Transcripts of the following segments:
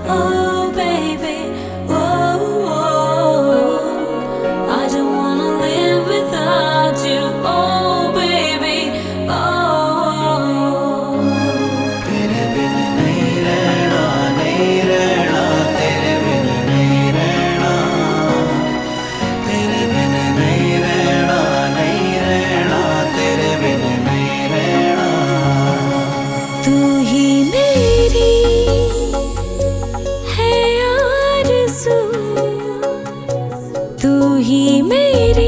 oh baby, oh, oh. I don't wanna live without you, oh baby, oh. तेरे बिन नहीं रहना, नहीं रहना, तेरे बिन नहीं रहना, तेरे बिन नहीं रहना, नहीं रहना, तेरे बिन नहीं रहना। तू ही मेरी है आरज़ू, तू ही मेरी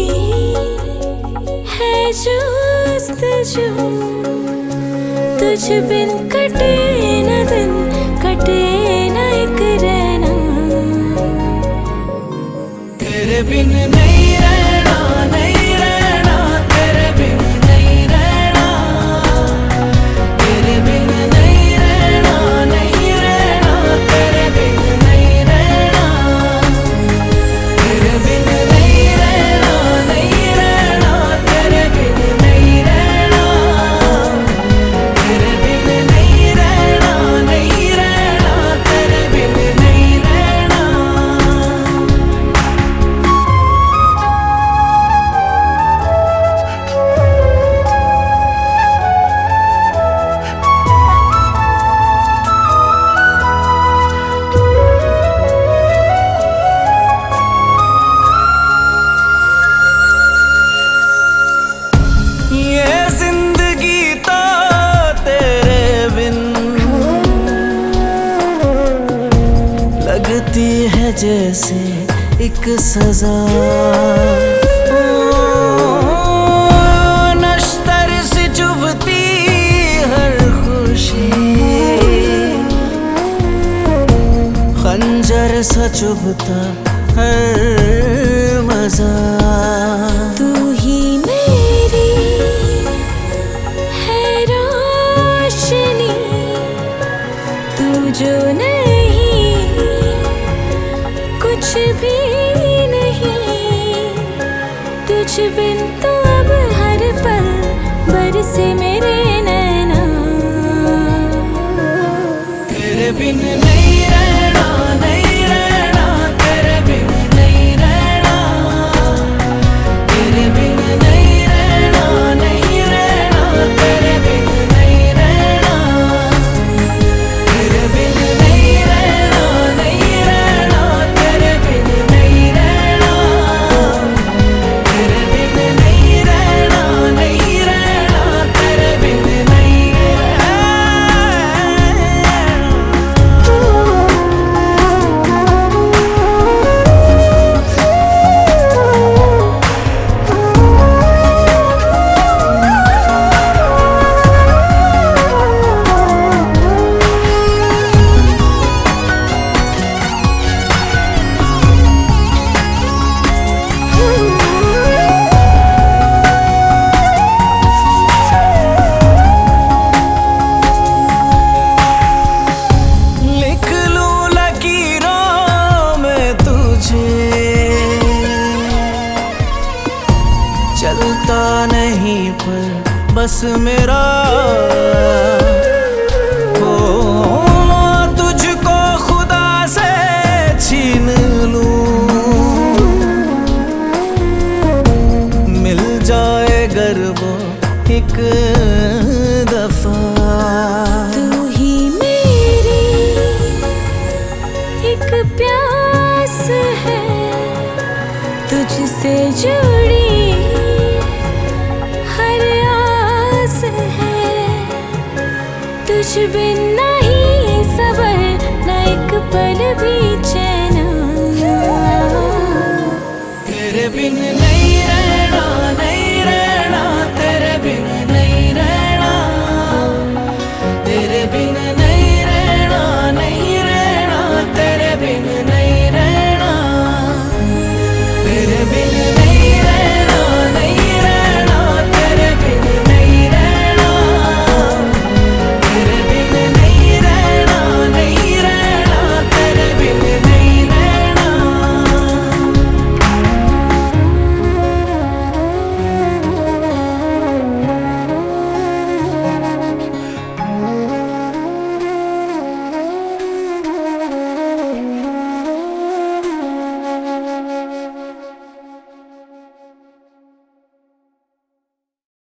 है जुस्तजू। तुझ बिन कटे न दिन, कटे न एक रहना। तेरे बिन नहीं रहना, नहीं रहना, तेरे बिन नहीं रहना, तेरे बिन नहीं रहना, नहीं रहना, तेरे बिन नहीं रहना, तेरे बिन नहीं रहना, नहीं रहना, तेरे बिन नहीं रहना, तेरे बिन नहीं रहना, नहीं रहना, तेरे बिन नहीं रहना। ये जिंदगी तो तेरे बिन लगती है जैसे एक सजा। नश्तर से चुभती हर खुशी, खंजर सा चुभता हर मजा। तू ही मेरी है रोशनी, तू जो नहीं कुछ भी नहीं। तुझ बिन तो अब हर पल बरसे मेरे नैना। तेरे बिन नहीं रहना, नहीं रहना, तेरे बिन नहीं रहना, तेरे बिन नहीं रहना, नहीं रहना, तेरे बिन नहीं रहना, तेरे बिन नहीं रहना, नहीं रहना, तेरे बिन नहीं रहना, तेरे बिन नहीं रहना, नहीं रहना, तेरे बिन नहीं रहना। लिख लूं लकीरों में तुझे, चलता नहीं पर बस मेरा हो। तुझको खुदा से छीन लूं, मिल जाए गर वो एक दफा। तू ही मेरी एक प्यास है, तुझसे जुड़ी हर आस है। तुझ बिन नहीं सबर, न एक पल भी चैन। तेरे बिन